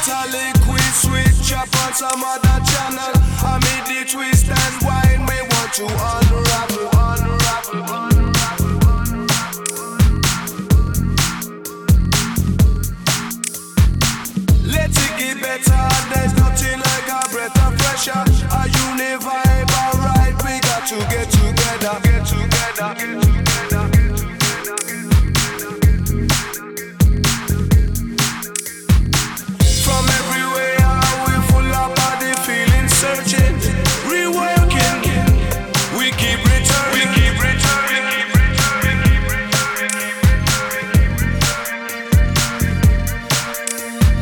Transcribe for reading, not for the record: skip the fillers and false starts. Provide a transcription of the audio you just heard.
Italic, we switch up on some other channel. I made the twist and wine, we want to unravel, unravel, unravel. Let's get better, there's nothing like a breath of fresh air. A uni vibe, alright, we got to get together, get together, get together.